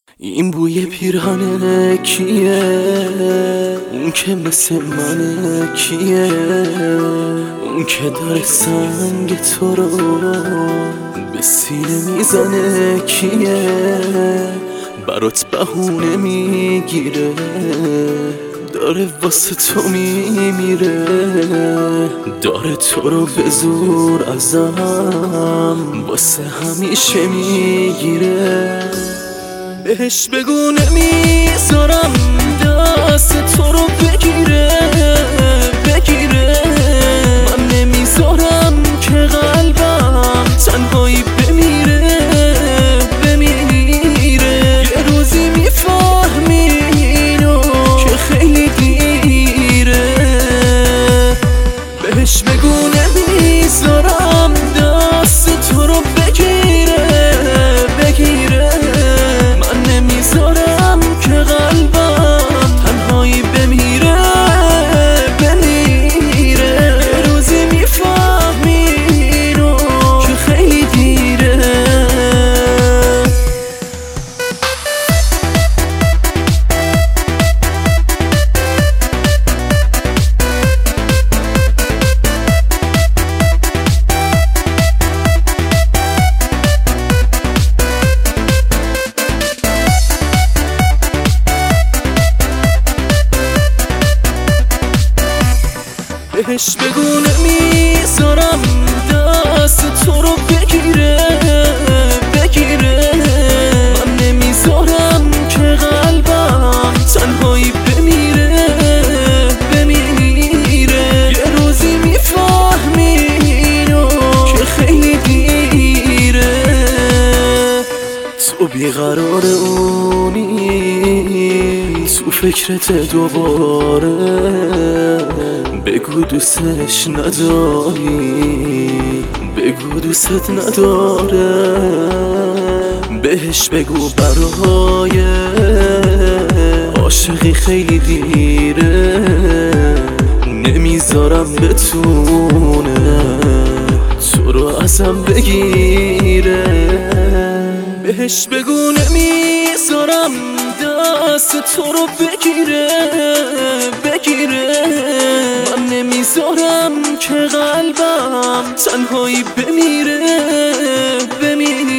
این بوی پیرهن کیه؟ اون که مثل منه کیه؟ اون که داره سنگ تو رو به سینه میزنه کیه؟ برات بهونه میگیره، داره واسه تو میمیره، داره تو رو به زور ازم واسه همیشه میگیره. بهش بگو نمیذارم دست تو رو بگیره من نمیذارم که قلبم تنهایی بمیره یه روزی میفهمی اینو که خیلی دیره. بهش بگو نمیذارم دست تو رو بگیره من نمیذارم که قلبم تنهایی بمیره یه روزی میفهمی اینو که خیلی دیره. بهش بگو نمیذارم دست تو رو بگیره من نمیذارم که قلبم تنهایی بمیره یه روزی میفهمی اینو که خیلی دیره. تو بیقرار اونی، تو فکرت دوباره، بگو دوستش نداری، بگو دوست نداره. بهش بگو برای عاشقی خیلی دیره، نمیذارم بتونه تو رو ازم بگیره. بهش بگو نمیذارم دست تو رو بگیره من نمیذارم که قلبم تنهایی بمیره